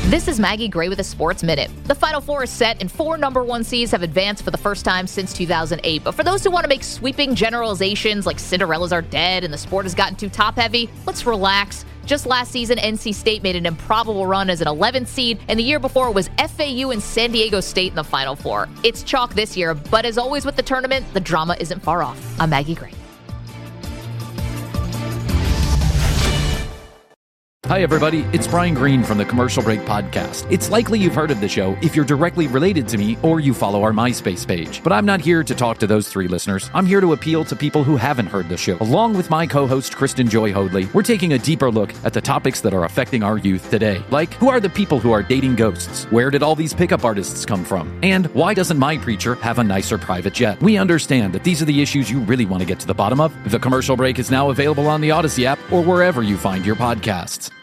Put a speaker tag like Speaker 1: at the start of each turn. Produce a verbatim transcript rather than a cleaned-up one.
Speaker 1: This is Maggie Gray with a Sports Minute. The Final Four is set, and four number one seeds have advanced for the first time since two thousand eight. But for those who want to make sweeping generalizations like Cinderellas are dead and the sport has gotten too top-heavy, let's relax. Just last season, N C State made an improbable run as an eleventh seed, and the year before it was F A U and San Diego State in the Final Four. It's chalk this year, but as always with the tournament, the drama isn't far off. I'm Maggie Gray.
Speaker 2: Hi, everybody. It's Brian Green from the Commercial Break Podcast. It's likely you've heard of the show if you're directly related to me or you follow our MySpace page. But I'm not here to talk to those three listeners. I'm here to appeal to people who haven't heard the show. Along with my co-host, Kristen Joy Hoadley, we're taking a deeper look at the topics that are affecting our youth today. Like, who are the people who are dating ghosts? Where did all these pickup artists come from? And why doesn't my preacher have a nicer private jet? We understand that these are the issues you really want to get to the bottom of. The Commercial Break is now available on the Odyssey app or wherever you find your podcasts.